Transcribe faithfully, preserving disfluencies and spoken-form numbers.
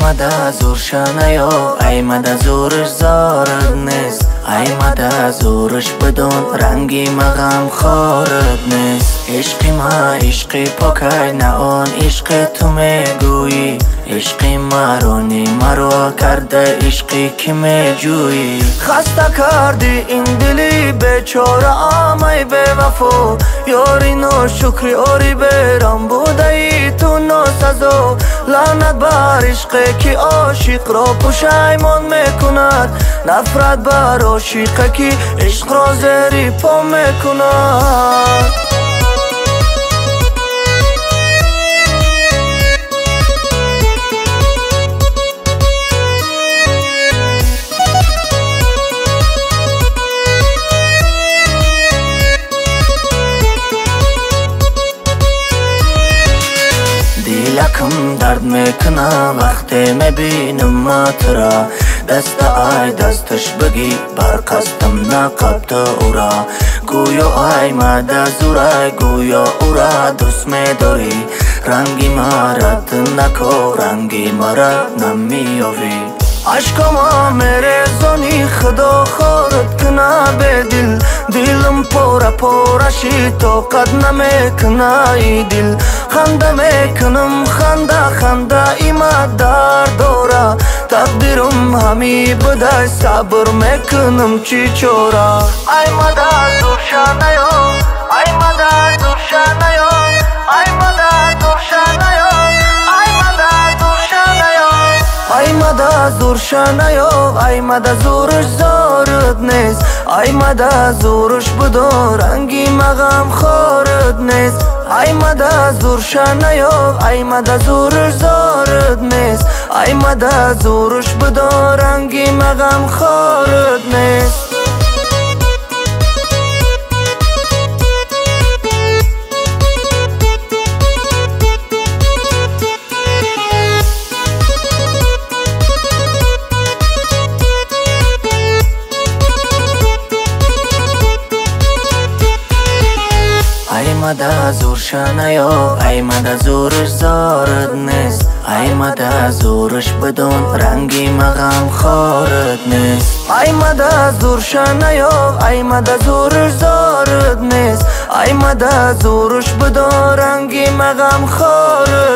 مده زورشانه یا ای مده زورش زارد نیست ای مده زورش بدون رنگی مغم خارد نیست عشقی ما عشقی پاکی نه آن عشق تو میگویی عشقی مرانی مرا کرده عشقی که میجویی خسته کردی این دلی بیچاره آمی بی وفا یاری ناشکری یاری بیرم بوده ای تو ناسزا لعنت بر عشقی که عاشق را پشیمان میکند نفرت بر عاشقی که عشق را زیر پا میکند دلکم درد میکنه وقتی میبینم ما ترا دست ای دستش بگی بر قصدم نقبت او را گویا ای مده زوره گویا او را دوست میداری رنگی مرد نکو رنگی مرد نمیابی عشقم میریزانی خدا خورد کنه به دل دلم پوره پوره شی طاقت نمیکنه ای دل خنده میکنم خنده خنده ایمه در داره تقدیرم همی بده صبر میکنم چی چورا ای مده زورشانه یا ای مده زورشانه یا ای مده زورشانه یا ای مده زورشانه یا ای مده زورشانه یا ای مده زورش زارد نیست ای مده زورش بدو رنگی مغم خارد نیست ای مده زورشانه یا ای مده زورش زارد نیست ای مده زورش بدو رنگی مغم خارد نیست ای مده زورشانه یا ای مده زورش زارد نیست ای مده زورش بدون رنگی مغم خارد نیست ای مده زورشانه یا ای مده زورش زارد نیست ای مده زورش بدون رنگی مغم خارد